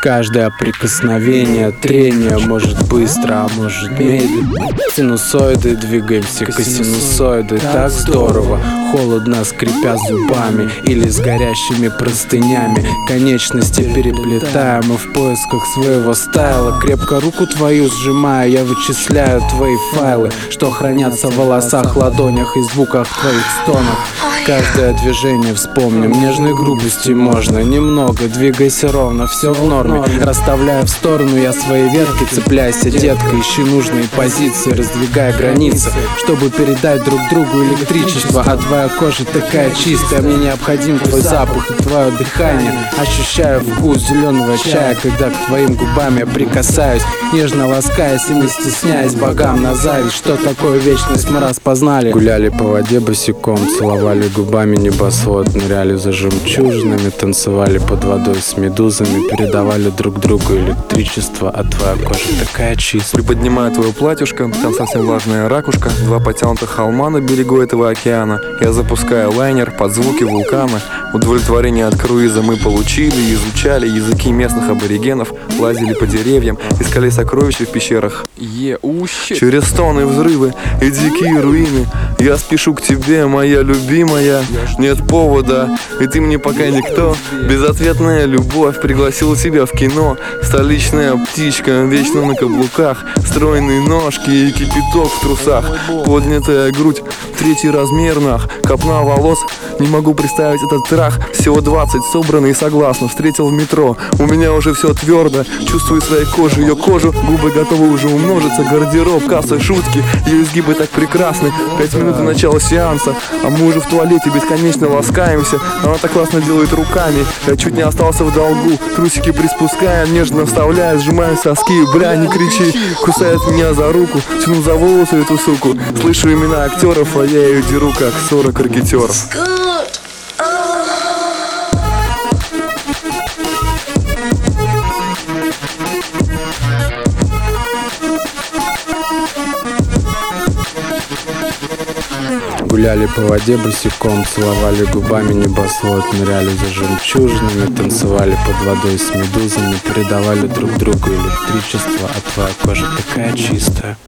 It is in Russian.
Каждое прикосновение, трение может быстро, а может медленно. Синусоиды, двигаемся к синусоиды, так здорово. Холодно, скрипя зубами или с горящими простынями. Конечности переплетаем и в поисках своего стайла. Крепко руку твою сжимая, я вычисляю твои файлы, что хранятся в волосах, ладонях и звуках твоих стонов. Каждое движение вспомним, нежной грубости можно немного. Двигайся ровно, все в норме. Расставляя в сторону я свои ветки, цепляйся, детка, ищи нужные позиции, раздвигая границы, чтобы передать друг другу электричество. А твоя кожа такая чистая, мне необходим твой запах и твое дыхание. Ощущаю вкус зеленого чая, когда к твоим губам я прикасаюсь, нежно ласкаясь и не стесняясь богам на зависть. Что такое вечность мы распознали. Гуляли по воде босиком, целовали губами небосвод, ныряли за жемчужинами, танцевали под водой с медузами, передавали друг другу электричество, а твоя кожа такая чистая. Приподнимаю твое платьюшко, там совсем влажная ракушка, два потянутых холма на берегу этого океана. Я запускаю лайнер под звуки вулкана. Удовлетворение от круиза мы получили, изучали языки местных аборигенов, лазили по деревьям, искали сокровища в пещерах. Через стоны, взрывы и дикие руины я спешу к тебе, моя любимая. Нет повода, и ты мне пока никто. Безответная любовь пригласила тебя в кино. Столичная птичка, вечно на каблуках, стройные ножки и кипяток в трусах. Поднятая грудь, третий размер нах, копна волос. Не могу представить этот трах. Всего 20, собранный и согласно. Встретил в метро, у меня уже все твердо. Чувствую своей кожей ее кожу, губы готовы уже умножиться. Гардероб, касса, шутки, ее изгибы так прекрасны. 5 минут до начала сеанса, а мы уже в туалете бесконечно ласкаемся. Она так классно делает руками, я чуть не остался в долгу. Трусики приспуская, нежно вставляя, сжимая соски. Бля, не кричи, кусает меня за руку, тяну за волосы эту суку. Слышу имена актеров, а я ее деру как 40 ракетеров. Гуляли по воде босиком, целовали губами небосвод, ныряли за жемчужинами, танцевали под водой с медузами, передавали друг другу электричество, а твоя кожа такая чистая.